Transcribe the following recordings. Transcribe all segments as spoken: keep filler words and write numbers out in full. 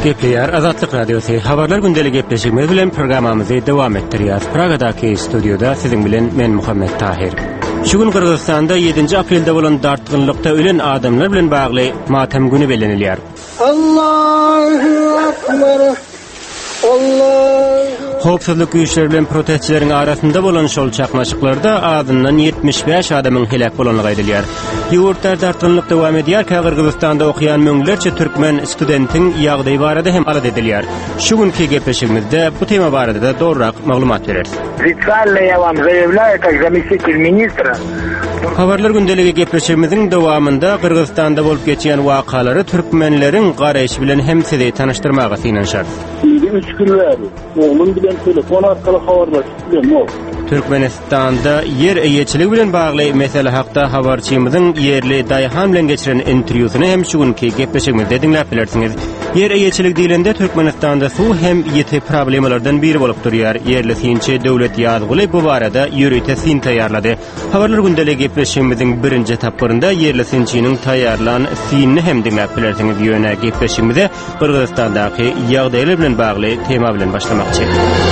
Gepleyer Azatlyk Radiosu habarlar gündeli gepleşigimiz bilen programamyzy dowam etdirýär. Pragadaky studioda siziň bilen men Muhammed Tahir. Şu gün Kırgızstanda yedinji aprelde bolan dartgınlykda ölen adamlar bilen bagly matem güni belenilýär. Allahu akbar. Allah. Howpsuzlyk güýçleri bilen protestçileriň arasynda bolan şol çakmaşyklarda adyndan yetmiş beş adamyň helak bolanyny gaýdylýar. Ýurtlar dartgynlyk dowam edýär. Kyrgyzstanda okuyan müňlerçe türkmen studentiň ýagdaýy barada hem alad edilýär. Şu günkü gepleşigimizde bu tema barada da dogrurak maglumat bereriz. Официально я вам заявляю, как заместитель министра. Habarlar gündeligi gepleşigimiziň dowamında Kyrgyzstanda bolup geçýän wakalary türkmenleriň garaýşy bilen hem sizi tanyşdyrmaga synanşar. üç gün verdi. Oğlum bilen telefon arkaly habarlaşdyk. Türkmenistanda yer eýeçiligi bilen bagly mesele hakda habarçymyzyň yerli Daýhan bilen geçiren interwýusyny hem şu günkü gepleşigimizde dinläp bilersiňiz. Yer eýeçilik diýilende Türkmenistanda suw hem ýeti problemalardan biri bolup durýar. Yerli synçy döwlet ýazgyly bu barada ýürüýte syn taýýarlady. Habarlar gündeligi gepleşigimiziň birinji etaplarynda yerli synçynyň taýýarlan synyny hem dinläp bilersiňiz ýöne gepleşigimize Kyrgyzstandaky ýagdaýlar bilen bagly tema bilen başlamakçy.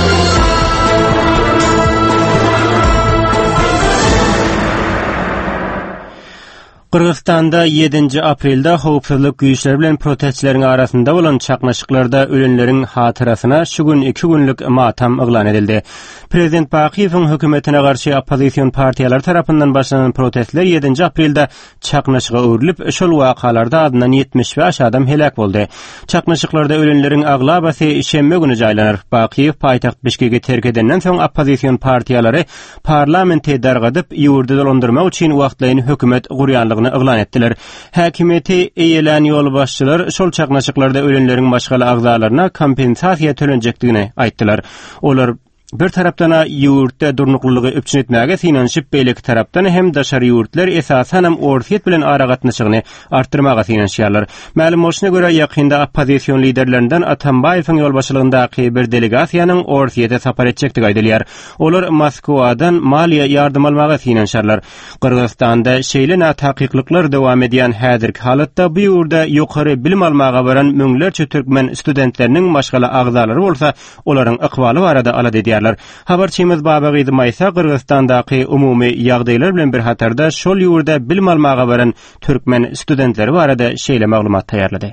Kırgızstanda yedinji aprelde howpsuzlyk güýçleri bilen protestçileriň arasynda bolan çakmaşyklarda ölenleriň hatyrasyna şu gün iki günlük matam eglan edildi. Prezident Bakiýewiň hökümetine garşy opposision partiýalar tarapyndan başlanan protestler yedinji aprelde çaknaşyga öwrilip, şol wakalarda adyndan yetmiş beş adam helak boldy. Çaknaşyklarda ölenleriň aglabasy şemme güni jaýlanar. Bakiýew paýtaxt Bişkekge terk edenden soň opposision partiýalary parlamentde dargadyp ýurdu dolandyrmak üçin wagtlaýyn hökümet gurýanlygyny eglan etdiler. Häkimeti eýelen ýol başçylar şol çaknaşyklarda ölenleriň başga agzalaryna kompensasiýa tölenjekdigini aýtdylar. Olar bir tarapdan ýurtda durnuklygy öpçün etmäge synanşyp, beýleki tarapdan hem daşary ýurtlar esasan hem orsiýet bilen ara gatnaşygyny artdyrmaga synanşýarlar. Ma'lum bolşuna görä ýakynda opposision liderlerinden Atambaýewiň ýolbaşçylygyndaky bir delegasiýanyň orsiýete sapar etjekdigi aýdylýar. Olar Moskwadan maliýe ýardym almaga synanşarlar. Kyrgyzstanda şeýle taqiqlyklar dowam edýän häzirki halatda bu ýurda ýokary bilim almaga baran müňlerçe türkmen studentleriniň başga agzalary bolsa, olaryň ykbaly barada alad edýär. Habarçymyz Babagy Maysa Kyrgyzstandaky umumy ýagdaýlar bilen bir hatarda şol ýurda bilim almaga baran türkmen studentleri barada şeýle maglumat taýýarlady.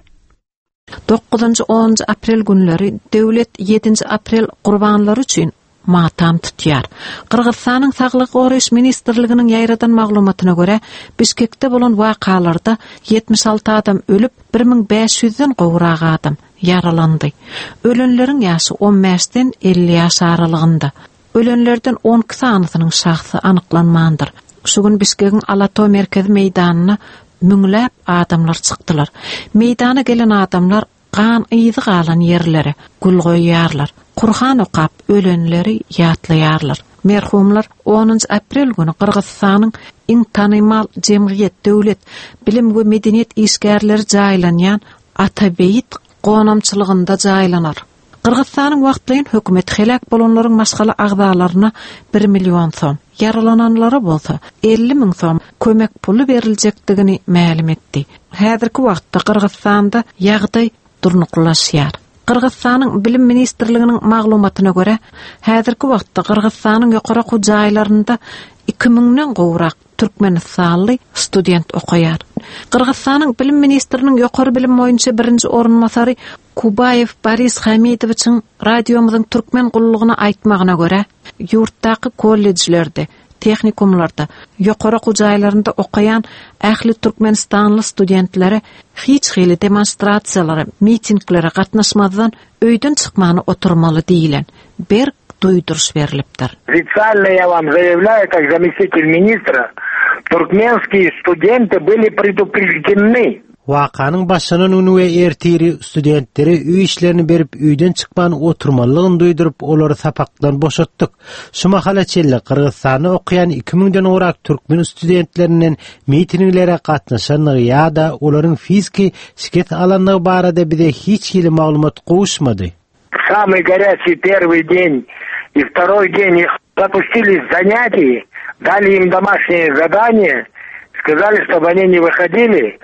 dokuzunji onunji aprel günleri döwlet yedinji aprel gurbanlary üçin matam tutýar. Kyrgyzstanyň Saglyk goraýyş ministrliginiň ýaýradan maglumatyna görä, Bişkekde bolan wakalarda yetmiş alty adam ölüp, bir miň beş ýüzden gowrak adam yaralandy. Ölenleriň ýaşy on beşden elli ýaş aralygynda. Ölenlerden on iki sanynyň şahsy anyklanmandyr. Şu gün Bişkekiň Alatoy merkezi meýdanyna müňläp adamlar çykdylar. Meýdana gelen adamlar kan izi galan yerlere gül goýýarlar. Kurhan okap ölenleri ýatlaýarlar. Merhumlar onunji aprel günü Kyrgyzstanyň iň tanymal jemgyýet, döwlet, bilim we medeniýet işgärleri jaýlanýan Atabeyit gonamçylygynda jaýlanar. Kyrgyzstanyň wagtlaýyn hökümet helak bolanlaryň başga agzalaryna bir million soň, yaralananlara bolsa elli miň soň kömek puly berilejekdigini ma'lum etdi. Häzirki wagtda Kyrgyzstanda ýagdaý durnuklaşýar. Kyrgyzstanyň bilim ministrliginiň maglumatyna görä, häzirki wagtda Kyrgyzstanyň ýokary jaýlarynda iki miňden gowrak türkmenistanly student okuýar. Kyrgyzstanyň bilim ministriniň ýokary bilim boýunça birinji orunmasary Kubayev Boris Hamidowiçiň radiomyzyň türkmen gullugyna aýtmagyna görä, ýurtdaky kollejlerde, tehnikumlarda, ýokary jaýlarynda okuyan ähli türkmenistanly studentleri hiç hili demonstrasiýalary, mitinglere gatnaşmadan öýden çykmany oturmaly diýilen bir duýduruş berilipdir. Официально я вам заявляю, как заместитель министра, туркменские студенты были предупреждены. Wakanyň başlanan we ertiri studentleri üý işlerini berip üýden çykman oturmalygyny duýdurup olary sapakdan boşatdyk. Şu mahalaçyly Kyrgyzstany okuyan iki miňden gowrak türkmen studentlerinden mitinglere gatnaşanlar ýa-da olaryň fiziki şiket alanlygy barada bize hiç ýyly maglumat gowuşmady. Самый горячий первый день и второй день их запустили с занятий, дали им домашнее задание, сказали, чтобы они не выходили.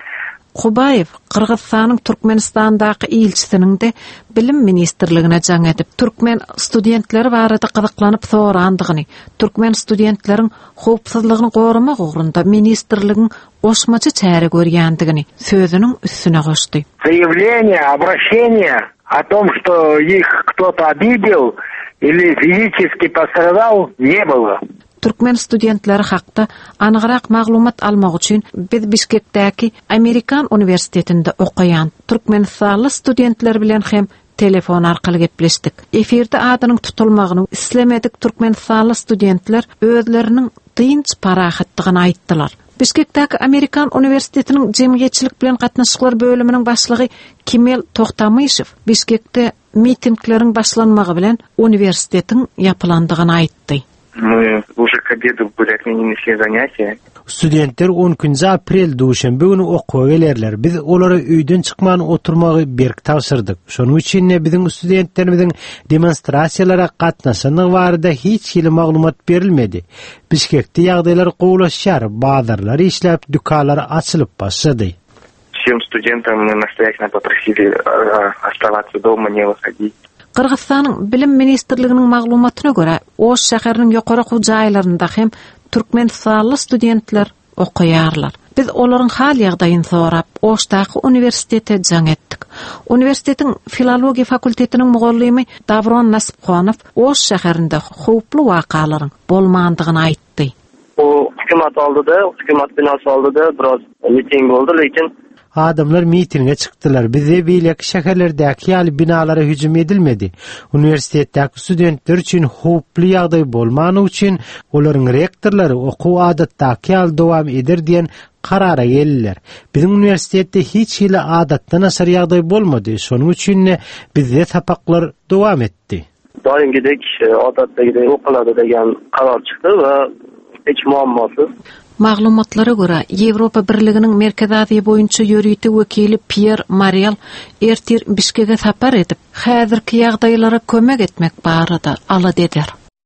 Qubayev Qırgızstanyň Türkmenistandaky ilçisiniň de bilim ministrligine jaň edip türkmen studentleri barada gyzyklanyp sorandygyny, türkmen studentleriň howpsuzlygyny gorumak ugrunda ministrligiň goşmaçy çäre görýändigini sözüniň üstüne goşdy. Заявление, обращение о том, что их кто-то обидел или физически пострадал, не было. Türkmen studentleri hakda anygyrak maglumat almak üçin biz Bişkekdäki Amerikan Universitetinde okuyan Türkmenistanly studentler bilen hem telefon arkaly gepleşdik. Efirde adynyň tutulmagyny islemedik Türkmenistanly studentler özleriniň tynç parahatdygyny aýtdylar. Bişkekdäki Amerikan Universitetiniň jemgyýetçilik bilen gatnaşyklar bölüminiň başlygy Kimel Toktamyşew Bişkekde mitingleriň başlanmagy bilen universitetiň ýapylandygyny aýtdy. Мы уже к обеду были отменены все занятия. Studentler on aprel duşanbe günü okuwa gelerler. Biz olara öýden çykman oturmagy berk tawsyrdyk. Şonuň üçin ne biziň studentlerimiziň demonstrasiýalara gatnaşanyny barada hiç hili maglumat berilmedi. Bişkekde ýagdaýlar gowlaşýar, bazarlar işläp, dükanlar açylyp başlady. Всем студентам мы настоятельно попросили оставаться дома, не выходить. Qırgızstanyň bilim ministrliginiň maglumatyna görä, Oş şäheriniň ýokary hujaýlarynda hem türkmenistanly studentler okuýarlar. Biz olaryň hal ýagdaýyny sorap, Oşdaky universitete jaň etdik. Universitetiň filologiýa fakultetiniň mugallymy Davron Nasipxanow Oş şäherinde howply wakalaryň bolmandygyny aýtdy. O hükümet aldyda, hükümet binasy aldyda biraz miting boldy, lekin Adamlar mitinge çıktılar. Bize beýleki şäherlerdäki ýaly binalara hüjüm edilmedi. Universitetdäki studentler üçin howply ýagdaý bolmany üçin olaryň rektorlary okuw adatdaky ýaly dowam eder diýen karara geldiler. Bizim universitetde hiç hili adatdan asar ýagdaý bolmady. Şonuň üçin bizde tapaklar dowam etdi. doimgidek odatdagidek oqiladi degan qaror chiqdi va hech muammosiz. Maglumatlara göre Ýewropa Birliginiň Merkez Aziýa boýunça ýörüýti wekili Pierre Mariel ertir Bişkekge sapar edip, häzirki ýagdaýlara kömek etmek barada ala dediler.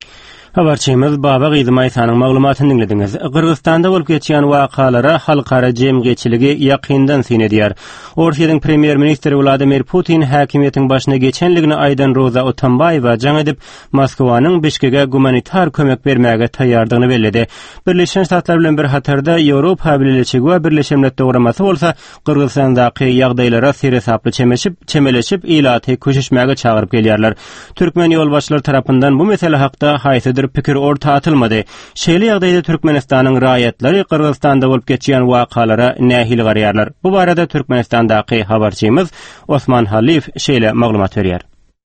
Habarçymyz Baba Gyzym Aýsanyň maglumatyny dinlediňiz. Qırgızstanda bolup geçýän wakalara halkara jemgyýetçiligi ýakyndan syn edýär. Orsiýanyň premier ministri Vladimir Putin häkimiýetiň başyna geçenligini aýdan Roza Otambaýewa jaň edip Moskwanyň Bişkekge humanitar kömek bermäge taýýardygyny bellädi. Birleşen Ştatlar bilen bir hatarda Ýewropa Birleşigi we Birleşen Milletler Guramasy bolsa Qırgızstandaky ýagdaýlara seresaply çemeşip, çemeleşip ilaty köşeşmäge çagyryp gelýärler. Türkmen ýolbaşçylary tarapyndan bu mesele hakda haýsydyr pikir orta atylmady. Şeýle ýagdaýda Türkmenistanyň raýatlary Qırgızstanda bolup geçýän wakalara nähili garýarlar. Bu barada Türkmenistandaky habarçymyz Osman Halif şeýle maglumat berýär.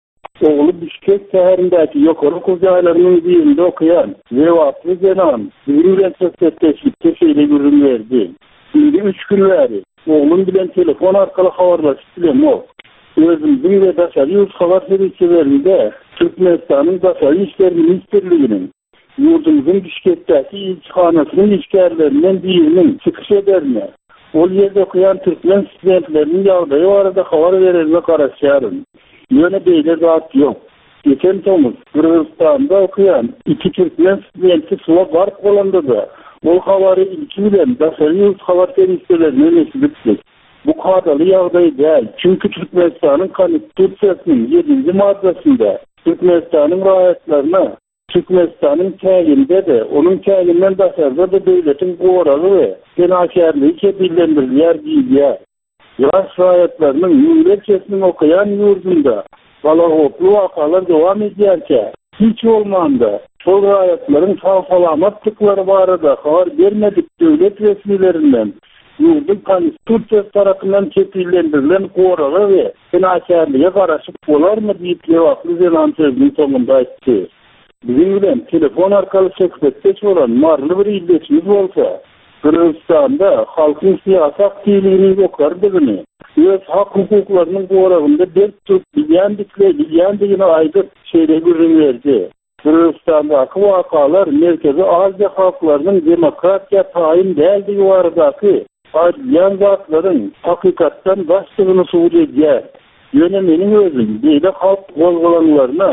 Oğlu Bişkek şäherindäki ýokary hujaýlarynyň birinde okuyan Lewatly Zenan bilen söhbetleşipde şeýle görüň berdi. Şimdi üç gün bäri oğlum bilen telefon arkaly habarlaşyp bilemok. Özümdiň we daşary ýurt habar serisilerinde Türkmenistanyň Daşary işler ministrliginiň ýurdumyzyň Bişkekdäki ilçihanasynyň işgärlerinden biriniň çykyş ederine ol ýerde okuyan türkmen studentleriň ýagdaýy barada habar bererine garaşýaryn. Ýöne beýle zat ýok. Geçen tomuz Qırgızstanda okuyan iki türkmen studenti suwa bark bolandyda. Ol habary ilki bilen Daşary ýurt habar serisilerine nesibitdik. Bu kadalı ýagdaý däl. Çünki Türkmenistanyň konstitusiýasynyň ýedinji maddesinde Türkmenistanyň raýatlaryna Türkmenistanyň käýinde de, onuň käýinden daşarda da döwletiň goragy we tenasärligi kepillendirilýär diýilýär. Ýaş raýatlarynyň ýurtçysynyň okuyan ýurdunda bala hoply wakalar dowam edýärkä, hiç bolmanda şol raýatlaryň sag-salamatlyklary barada habar bermedik döwlet resmiýetlerinden ýurdun konstitusiýasy tarapyndan kepillendirilen goragy we tenasärlige garaşyp bolarmy diýip Lewatly Zenan sözüniň soňunda aýtdy. Bizim bilen telefon arkaly söhbetdeş bolan marly bir ildeçimiz bolsa, Qırgızstanda halkyň syýasat aktivligini okardygyny, öz hak hukuklarynyň goragynda dert tutup bilýändigini aýdyp şeýle görüň berdi. Qırgızstandaky wakalar Merkezi Aziýa halklarynyň demokratiýa taýin däldigi baradaky aýdylýan zatlaryň hakykatdan başlygyny subut edýär. Ýöne meniň özüm beýle halk bolgulanlaryna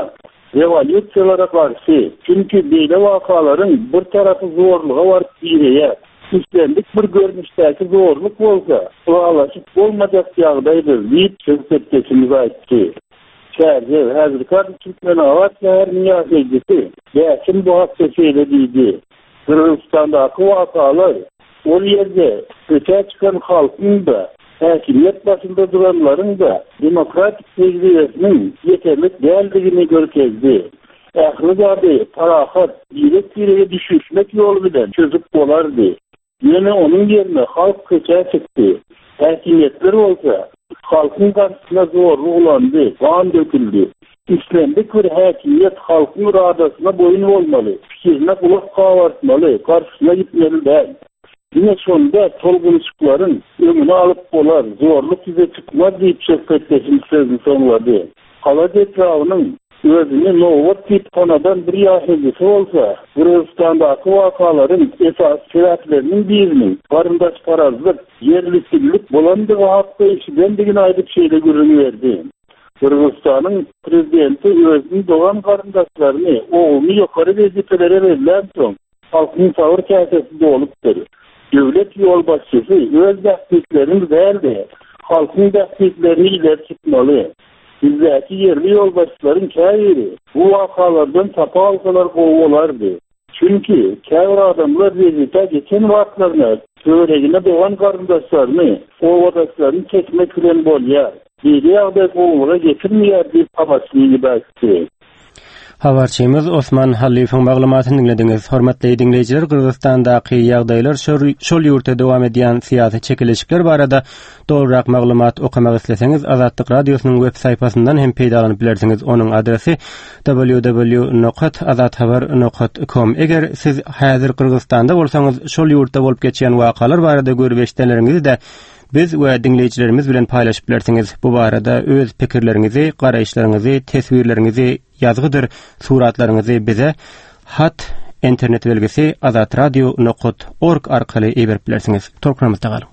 revolýusiýalara garşy, çünki beýle wakalaryň bir tarapy zorluga baryp ýerýär. üstlendik bir görünüşdäki zorluk bolsa, olaşyp bolmajak ýagdaýdyr diýip söhbetdeşimiz aýtdy. Şäherde häzirki Türkmen awat şäheriniň ýaşaýjysy Ýaşym bu hakda şeýle diýdi. Kırgızstandaky wakalar ol ýerde köçe çykan halkyň da häkimiyet başynda duranlaryň da demokratik tejribesiniň ýeterlik däldigini görkezdi. Ähli zady parahat ýerek-ýerege düşüşmek ýolu bilen çözüp bolardy. Ýene onuň ýerine halk köçe çykdy. Häkimiyetler bolsa halkyň garşysyna zorluk ulandy, gan döküldi. İslendik bir häkimiyet halkyň iradasyna boyun bolmaly, pikirine kulak gabartmaly, garşysyna gitmeli däl. Yine sonunda tolgunçuklaryň öňüne alyp bolar, zorluk ýüze çykmaz diýip söhbetdeşim sözüni soňlady. Kala etrawynyň özüni nowat diýip konadan bir ýaşaýjysy bolsa, Kırgızstandaky wakalaryň esas sebäpleriniň biriniň garyndaş parazlyk, ýerliklik bolandygy hakda işidendigini aýdyp şeýle görünýärdi. Kırgızstanyň prezidenti özüniň dogan garyndaşlaryny oğluny ýokary wezifelere berilen soň halkyň sawır käsesinde bolupdyr. Döwlet ýol başçysy öz däktiklerini berdi. Halkyň däktiklerini ileri tutmaly. Bizdäki yerli ýol başçylaryň käbiri bu wakalardan tapa alsalar gowalardy. Çünki käbir adamlar wezifä geçen wagtlaryna töweregine dogan garyndaşlaryny, owadaşlaryny çekmek bilen bolýar. Biri ýagdaý gowalara getirmeýär diýip habarçylygy baýtdy. Habarçymyz Osman Halifoň maglumatyny dinlediňiz. Hormatly dinleýijiler, Kyrgyzstandaky ýagdaýlar şol ýurtda dowam edýän syýasy çekilişler barada dogrurak maglumat okamak isleseňiz, Azatlyk radiosynyň web saýpasyndan hem peýdalanyp bilersiňiz. Onuň adresi w w w nokta azathabar nokta com. Eger siz häzir Kyrgyzstanda bolsaňyz, şol ýurtda bolup geçýän wakalar barada görüp de biz we dinleýijilerimiz bilen paýlaşyp bilersiňiz. Bu barada öz pikirleriňizi, garaýşlaryňyzy, teswirleriňizi, ýazgydyr, suratlaryňyzy bize hat internet belgisi azatradio nokta org arkaly eberip bilersiňiz. Torpramyzda galyň.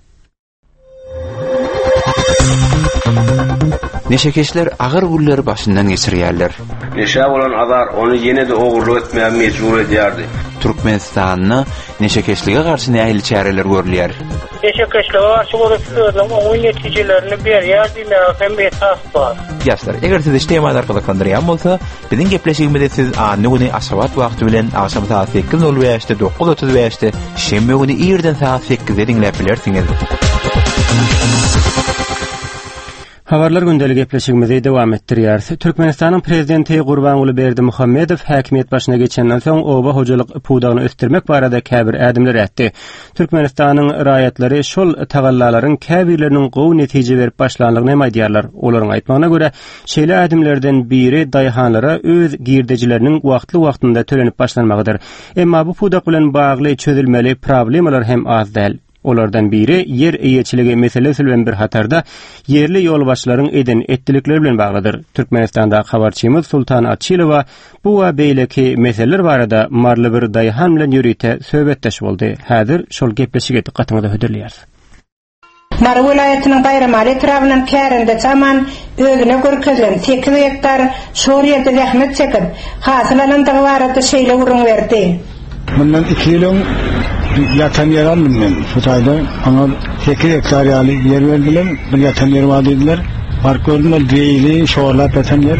Neşekeşler agyr gulları başyndan geçirýärler. Neşe bolan azar onu ýene de ogurlyk etmäge mejbur edýärdi. Türkmenistanyny neşekeşlige garşy nähili çäreler görülýär. Neşekeşlige garşy görülen oň netijelerini berýär diýmek hem esas bar. Ýaşlar, eger siz işlemade arkalykandyran bolsa, biziň gepleşigimizde siz any güni aşabat wagty bilen akşam saat sekiz nol beşte dokuz otuz beşte şembe güni ýerden saat sekizde dinläp bilersiňiz. Habarlar gündeli gepleşigimizi dowam etdirýär. Türkmenistanyň prezidenti Gurbanuly Berdimuhammedow häkimiýet başyna geçenden soň oba hojalyk pudagyny östirmek barada käbir ädimler etdi. Türkmenistanyň raýatlary şol tagallalaryň käbirleriniň gowy netije berip başlanlygyny aýdýarlar. Olaryň aýtmagyna görä, şeýle ädimlerden biri daýhanlara öz girdejileriniň wagtly wagtynda tölenip başlanmagydyr. Emma bu pudak bilen bagly çözülmeli problemalar hem az däl. Olardan biri yer eýetçiligi meselesi bilen bir hatarda yerli ýol başlaryň eden etdilikleri bilen baglydyr. Türkmenistanda habarçymyz Sultan Atçylowa bu we beýleki meseleler barada marly bir daýhan bilen ýürüte söhbetdeş boldy. Häzir şol gepleşige diqqatyňyzy höderliýär. Mar welaýatynyň Baýramaly etrawynyň kärinde çaman özüne görkezlen sekiz hektar şol ýerde zähmet çekip, hasylanandygy barada şeýle urun berdi. Bundan iki yılın yatan yer aldım ben Futay'da. Ama sekiz hektar yer verdiler. Bir yatan yer var dediler. Fark gördüler. Değili, şoğurlar yatan yer.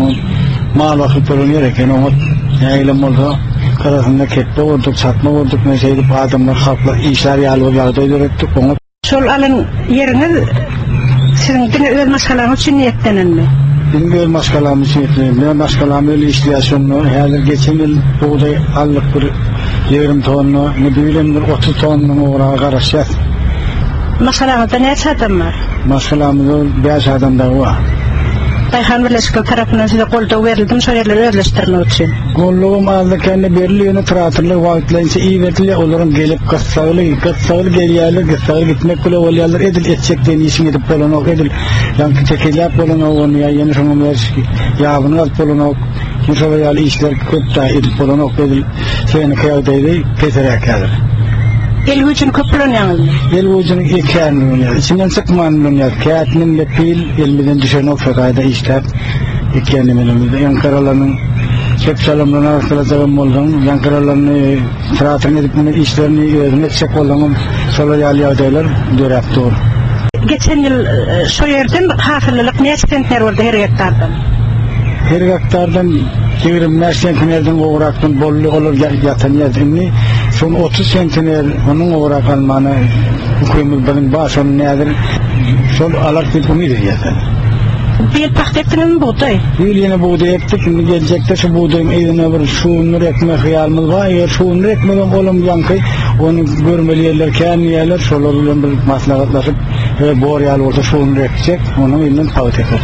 Mal vakit olunuyor. Yani o yaylım oldu. Karasında kekte olduk, satma olduk. Mesela adamlar, halklar, işler yağlı yağda öğrettik. Şol alın yeriniz sizin dine özel maskalarınız için niyetlenen mi? Benim öyle maskalarım için niyetlenen. Ben maskalarım öyle işliyasyonlu. Her geçen yıl buğday aldık bir yirmi tonlu, ne bileyim otuz tonlu uğrağa karışacak. Maskalarınızda ne adam var? Maskalarımızda beş adam da var. Dayhan Birleşik tarafından size koltuğu verildim, soruyorları özleştirmek için. Kolluğum aldı kendi beriliğini tıratırlı vakitlerinde iyi verdiler, onların gelip kıssağılı, kıssağılı geliyerler, kıssağılı gitmek bile oluyorlar, edil edecekten işin edip bolun ok, edil yankı çekilip bolun ok, onu ya yeni sonumlar yağını alıp bolun ok, Musa ve işler köp daha edip bolun ok, edil seni kıyavdaydı, keserek kalır. El gücün köpülün yanıldı. El gücün ikiyenin dünyada. İçinden sıkmanın dünyada. Kâyatının lepil, elmiden düşen o fekayda işler ikiyenin dünyada. Yankaralarının çek çalımlarına kılacağım boldan, yankıralarını tiratın edip işlerini özüne çek boldan, sola yali adaylar direktor. Geçen yıl şu yerden hafırlılık ne sentner oldu her hektardan? Her hektardan yirmi sentnerden uğraktan bollu olur yatan yerden son otuz sentner onun uğrak almanı hükümetin başının nedir? Sol alartı konudur yatan. Bir paketinin buğday. Bir yine buğday ektik, gelecekte şu buğdayın eline bir şuunur ekme hayalımız var. Eğer şuunur ekmeden olum yankı, onu görmeli yerler, kendi yerler, şolarıyla bir maslahatlaşıp, ve boğrayal olsa şuunur ekecek, onun elinden paket ekler.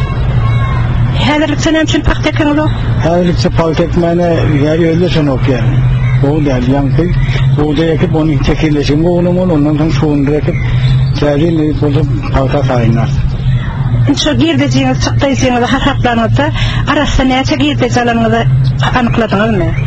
Hədirik sen hemçin paketiniz o? Hədirikçe paket ekmeğine öyle sen ok yani. O değil yankı, buğday ekip, onun tekirleşimi oğlum ol, ondan sonra şuunur ekip, kendini paket ayınlar. Şu girdeceğiniz çıktıysanız hasaplanırsa arasında neçe girdeceğinizi anıkladınız mı?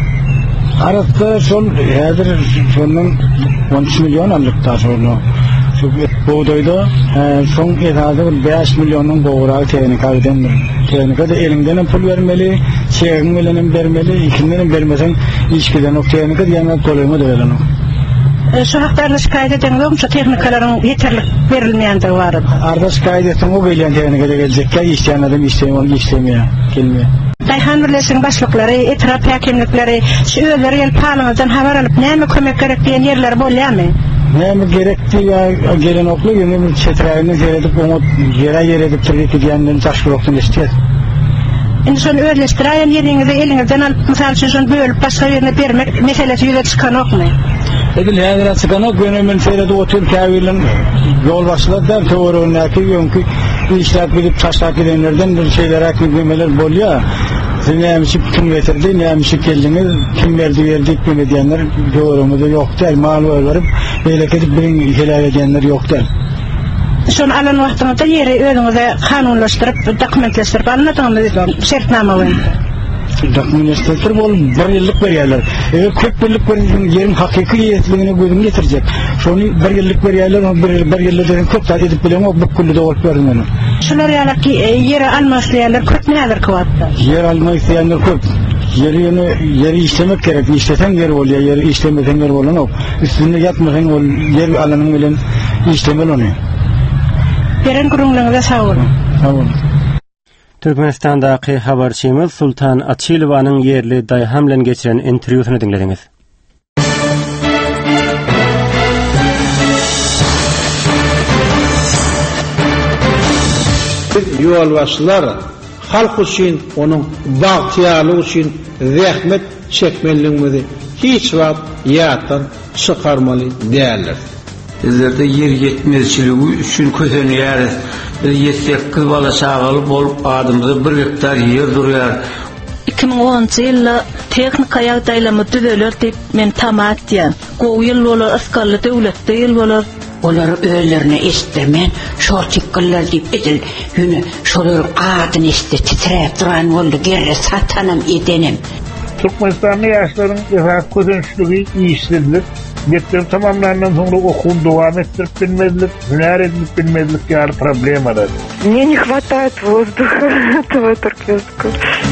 Arasında son hazır sonun on üç milyon aldık daha sonra. Şu buğdayda son etazı beş milyonun boğrağı teknika ödendir. Teknika da elinden pul vermeli, çeğin elinden vermeli, ikinden vermesen içkiden o teknika yanına kolayımı da verin o. Şu haklarını şikayet ediniz o mu? Şu teknikaların yeterli verilmeyendir var. Arada şikayet ettim o gelen teknikada gelecek ki isteyen adam istemiyor, istemiyor, gelmiyor. Dayhan Birleşi'nin başlıkları, etraf hakimlikleri, şu ölleri el palanızdan haber alıp ne mi kömek gerek diyen yerler bolya mı? Ne mi gerekti ya gelen oklu yine bir çetrayını seyredip onu yere yer edip tırgı diyenlerin taşkı yoksun istiyor. Şimdi son öğreleştiren yerinizi elinizden alıp misal için son bölüp başka yerine vermek meselesi yüze çıkan ok mu? Edil hedire çıkan ok gönümün seyredip otur kavilin yol başlar der teorunaki yönkü işler bilip taşlak edenlerden bir şeyler akıbemeler bol ya. Neymişi kim getirdi, neymişi geldiniz, kim verdi verdik mi diyenler doğrumuda yok der. Mal varıp böyle edip birin helal edenler yok der. Son alan vaxtınızda yeri önünüze kanunlaştırıp, dokumentleştirip alınadığınız şartnama var. Dokumentleştirip ol bir yıllık veriyorlar. Eğer kırk yıllık verirken yerin hakiki yetliğine gözüm getirecek. Şunu bir yıllık veriyorlar, bir, bir yıllık kırk saat edip bilen o bu kullu da olup verin onu. Şular yalar ki yeri alma isteyenler kırk neler kıvattı? Yer alma isteyenler kırk. Yeri, yeri işlemek gerek. İşlesen yer oluyor, yeri işlemesen yer olan o. Üstünde yatmasan o yer alanın bilen işlemel onu. Beren kurumlarınıza sağ olun. Sağ olun. Türkmenistan'daki habarçımız Sultan Açilovan'ın yerli Dayhan bilen geçiren intervyusunu dinlediniz. Yolbaşçılar halk üçün, onun bahtiyarlığı üçün zahmet çekmeliğimizi hiç vakt yattan çıkarmalı değerler. Bizlerde yer yetmezçiliği üçün kötönüyoruz. Biz yetsek kız bala sağalıp olup adımızda bir hektar yer duruyor. iki bin onuncu yılda teknika yağdaylamı düzelir deyip men tamat diyen. Qoğu yıl olur, askarlı devlet değil olur. Olar öğlerine istemen, şortikkalar deyip edil, yünü şoların adını iste, titreyip duran oldu, geri satanım, edenim. Türkmenistanlı yaşların efendim kötönçlüğü işledilir. Getler tamamlanan sonra okul devam ettirip bilmezlik, hüner edilip bilmezlik yani problem arar. Мне не хватает воздуха, этого туркменского.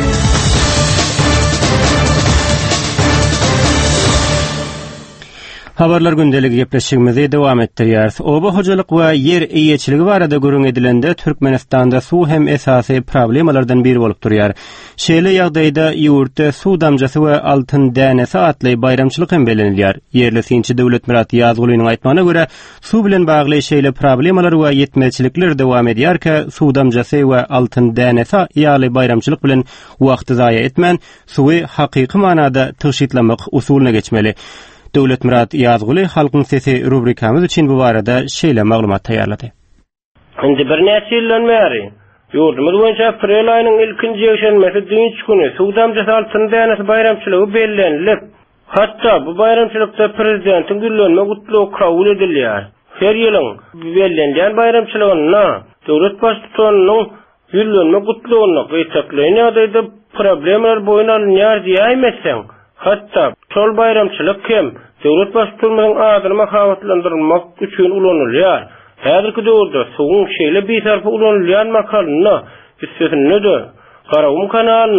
Habarlar gündeligi gepleşigimizi dowam etdirýäris. Oba hojalyk we yer eýeçiligi barada görüň edilende Türkmenistanda suw hem esasy problemalardan biri bolup durýar. Şeýle ýagdaýda ýurtda suw damjasy we altyn dänesi atly bayramçylyk hem belenilýär. Yerli sinçi döwlet Murat Ýazgulynyň aýtmagyna görä, suw bilen bagly şeýle problemalar we ýetmezçilikler dowam edýärkä, suw damjasy we altyn dänesi ýaly bayramçylyk bilen wagty zaýa etmän, suwy hakyky manada tyşytlamak usulyna geçmeli. Döwlet Murat Ýazguly halkyň sesi rubrikamyz üçin bu barada şeýle maglumat taýýarlady. Indi bir näçe ýyldan beri ýurdumyz boýunça aprel aýynyň ilkinji ýekşenmesi düýünç güni suw damjasy altyn dänesi bayramçylygy bellenilip, hatda bu bayramçylykda prezidentiň güllenme gutlugy kabul edilýär. Her ýylyň bellenýän bayramçylygyna döwlet başçysynyň güllenme gutlugyny gaýtaklaýan ýagdaýda problemler boýun alınýar diýäýmesen, hatta şol bayramçylyk hem döwlet başçylygynyň adyny mahabatlandyrmak üçin ulanylýar. Häzirki döwürde suwun şeýle bir tarapy ulanylýan makalyna üstünde Garawum kanalynyň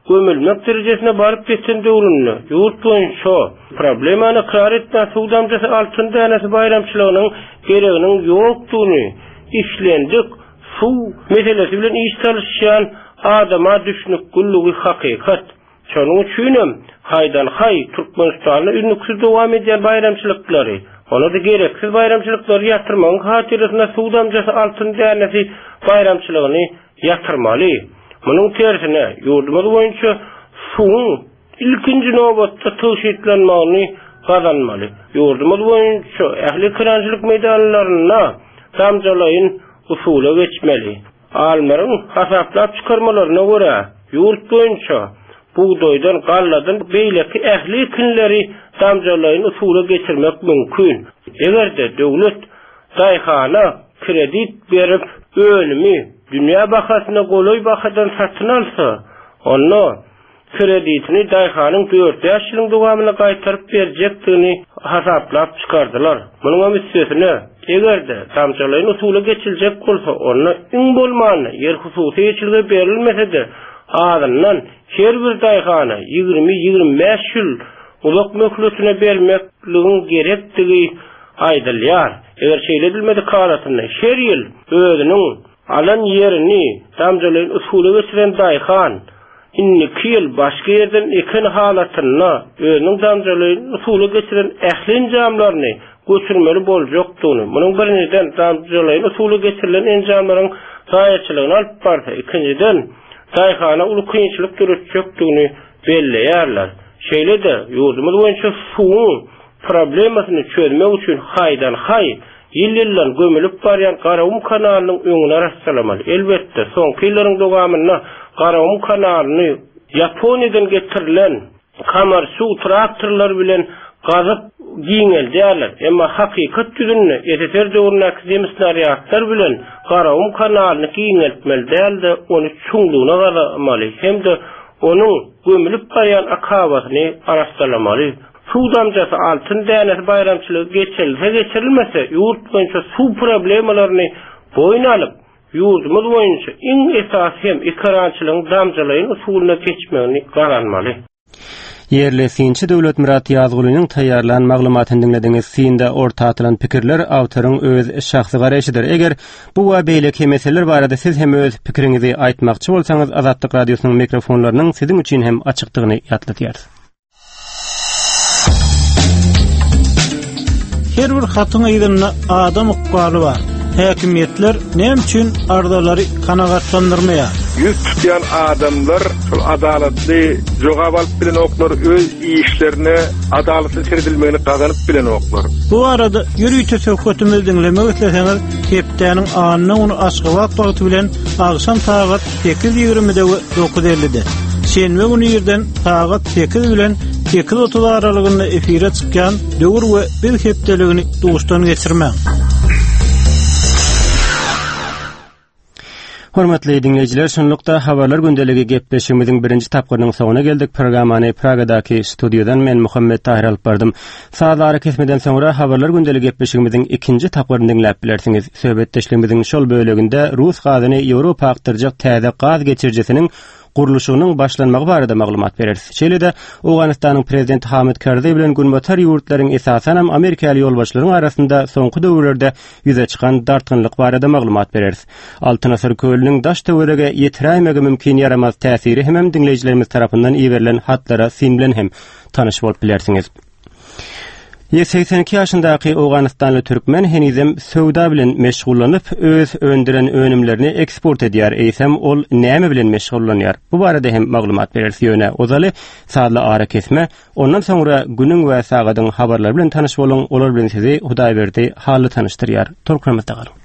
gömülmek derejesine barıp geçen döwründe ýurt boýunça problemany ikrar etmä suwdamjysy altyn dänesi bayramçylygynyň gereginiň ýokdugyny işlendik. Suw meselesi bilen iş çalışýan adama düşnük gullugy hakykat. Şonuň üçin haydan hay Türkmenistanyň ünlüksiz dowam edýän bayramçylyklary, ona da gereksiz bayramçylyklary ýatyrmagyň hatyrysyna suwdamjysy altyn dänesi bayramçylygyny ýatyrmaly. Munyň tersine ýurdumyz boýunça suwuň ilkinji nobatda töşetlenmegini gazanmaly. Ýurdumyz boýunça ähli kirançylyk meýdanlaryna damjalaýyn usuly geçmeli. Almaryň hasaplap çykarmalaryna görä ýurt boýunça buğdoýdan, galladan beýleki ähli kinleri damjalaýyn usuly geçirmek mümkin. Egerde döwlet daýhana kredit berip önümi dünýä bahasyna goloy bahadan satyn alsa, onu kreditini daýhanyň dört ýaşlyň dowamyna gaýtaryp berjekdigini hasaplap çykardylar. Munyň üstesine egerde damjalaýyn usuly geçiljek bolsa, onu iň bolmany ýer hususy ýeçilge berilmese-de adamdan her bir daýhana ýygrimi ýygrimi beş ýyl ulak möhletine bermekligin gerekdigi aýdylýar. Eger şeýle edilmedi kalatyny her ýyl özüniň alan ýerini damjalaýyn usuly geçiren daýhan inni iki ýyl başga ýerden eken halatyna özüniň damjalaýyn usuly geçiren ähli enjamlaryny götürmeli boljakdygyny, munyň birinden damjalaýyn usuly geçirilen enjamlaryň zaýatçylygyny alyp barsa, ikinciden daýhana uly kynçylyk görüjekdigini belleýärler. Şeýle-de ýurdumyz boýunça suwuň problemasyny çözmek üçin haydan hay ýyl-ýyllar gömülip barýan Garawum kanalynyň öňüne rastlamaly. Elbetde soňky ýyllaryň dowamyna Garawum kanalyny Ýaponiýadan getirilen kamar suw traktorlar bilen gazyp giňeldiler. Emma hakykat düzünde S S R döwründäki demisnariýatlar bilen Garawum kanalyny giňeltmeli däldi, onu çuňlugyna garamaly, hemde onun gömülip barýan akabatyny araşdyrmaly. Suwdamjysy altyn dänesi bayramçylygy geçirilse geçirilmese ýurt boýunça suw problemalaryny boýun alyp ýurdumyz boýunça iň esasy hem ikrançylygyň damjalaýyn usulyna geçmegini garanmaly. Yerli Sinçi Döwlet Murat Ýazgulynyň taýýarlanan maglumatyny dinlediňiz. Sinde orta atylan pikirler awtoryň öz şahsy garaşydyr. Eger bu we beýleki meseleler barada siz hem öz pikiriňizi aýtmakçy bolsaňyz, Azatlyk radiosynyň mikrofonlarynyň siziň üçin hem açykdygyny ýatlatýar. Her bir hatyň ýygyna adam ukbaly bar. Häkimetler näme üçin ardalary kanagatlandyrmaýar? Yüz tutyan adamlar şol adalatly jogap alyp bilen oklar, öz işlerini adalatly çeridilmegini gazanyp bilen oklar. Bu arada ýürüýte söhbetimizi dinlemek isleseňiz, Kepdäniň anyny onu Aşgabat wagty bilen agşam saat sekiz ýygrimi dokuz ellide. Şenbe günü ýerden saat sekiz bilen sekiz otuz aralygynda efire çykýan döwür we bir hepdeligini duşdan geçirmek. Hormatly dinleyijiler, şonlukda habarlar gündeligi gepleşigimiziň birinji tapgyrynyň soňuna geldik. Programany Pragadaky studiodan men Muhammed Tahir alyp bardym. Saatlara kesmeden soňra habarlar gündeligi gepleşigimiziň ikinji tapgyryny dinläp bilersiňiz. Söhbetdeşligimiziň şol böleginde Rus gazyny Ýewropa aktyrjak täze gaz geçirjesiniň guruluşynyň başlanmagy barada maglumat bereriz. Şeýle-de Owganystanyň prezidenti Hamid Karzai bilen günbatar ýurtlaryň esasen hem Amerikaly ýolbaşlaryň arasynda soňky döwürlerde ýüze çykan dartgynlyk barada maglumat bereriz. Altyn asar kölüniň daş töwerege ýetirämegi mümkin ýaramaz täsiri hem dinleyijilerimiz tarapyndan iýerilen hatlara sin bilen hem tanyş bolup bilersiňiz. seksen iki ýaşyndaky Owganystanly türkmen henizem söwda bilen meşgullanyp öz öndüren önümlerini eksport edýär. Eýsem ol näme bilen meşgullanýar? Bu barada hem maglumat berer ýöne ozaly saatly ara kesme. Ondan soňra günüň we sagadyň habarlary bilen tanyş boluň. Olar bilen sizi Hudaý berdi, haly tanyşdyrýar. Tolkramda galyň.